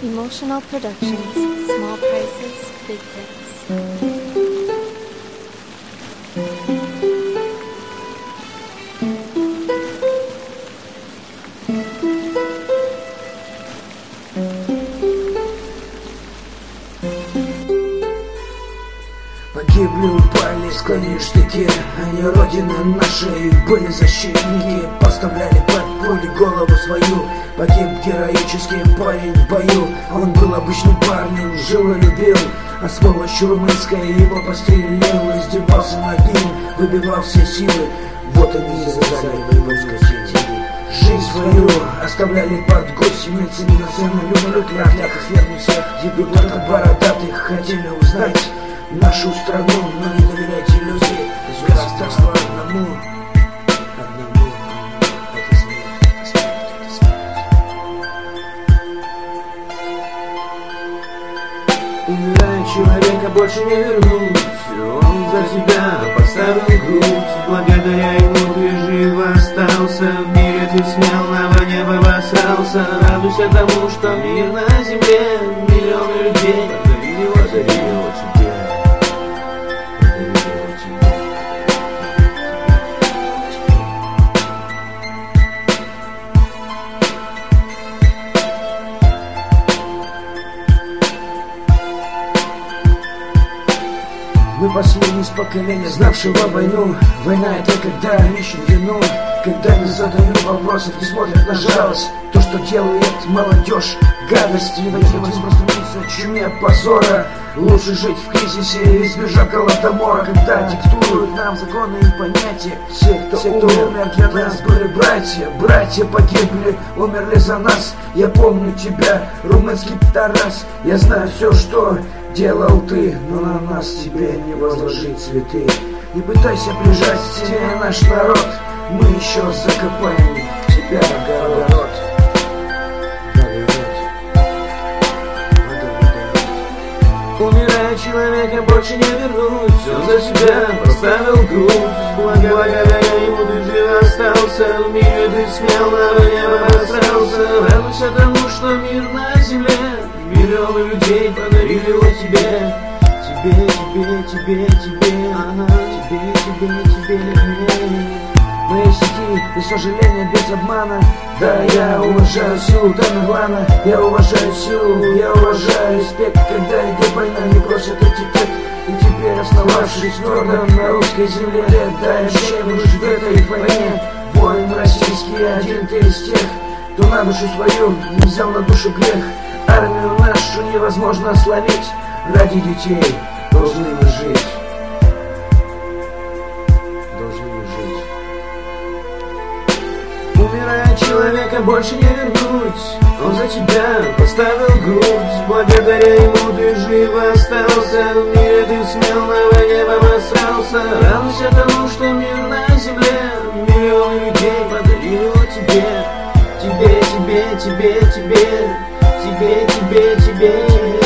Emotional Productions, small prices, big hits. Погибли, упали, склонили штыки. Они родины нашей, были защитники. Поставляли под пули голову свою. Погиб героический парень в бою. Он был обычным парнем, жил и любил. А сволочь румынская его пострелил. Издевался над ним, выбивал все силы. Вот они завязали воеводской сети. Жизнь свою оставляли под гусеницами. На цену люблю клятых верных всех. Депутатов бородатых хотели узнать нашу страну, но не доверяйте иллюзии. Государство одному, это смерть, это смерть, это смерть. Умирая человека больше не вернуть. Он за тебя поставил грудь. Благодаря ему ты жив остался. В мире ты смелого неба обосрался. Радуйся тому, что мир на земле. Миллионы людей подарили его тебе. Мы последние из поколения, знавшего войну. Война — это когда ищут вину, когда не задают вопросов, не смотрят на жалость. То, что делает молодежь, гадости, невидимость просто в чуме позора. Лучше жить в кризисе, избежав голодомора. Когда диктуют нам законы и понятия. Все, кто умер для нас, были братья. Братья погибли, умерли за нас. Я помню тебя, румынский Тарас. Я знаю все, что делал ты, но на нас тебе не возложить цветы. Не пытайся прижать к стене наш народ. Мы еще закопаем тебя в огород. Умирая человека больше не вернуть. Он за себя поставил грудь. Благодаря ему ты жив остался. В мире ты смелого неба обосрался. Радуйся тому, что мир на земле. Миллионы людей подарили его тебе. Тебе, ага, тебе. Мои стихи, без сожаления, без обмана. Да, я уважаю силу Тамерлана. Я уважаю силу, я уважаю респект. Когда идет война, не просят этикет. И теперь, остававшись твердо на русской земле, да, я шею в этой войне. Воин российский, один ты из тех, кто на душу свою не взял на душу грех. Армию нашу невозможно сломить. Ради детей должны мы жить. Умирая человека больше не вернуть. Он за тебя поставил грудь. Благодаря ему ты жив остался. В мире ты смелого неба обосрался. Радуйся тому, что мир на земле. Миллионы людей подарили его тебе. Тебе.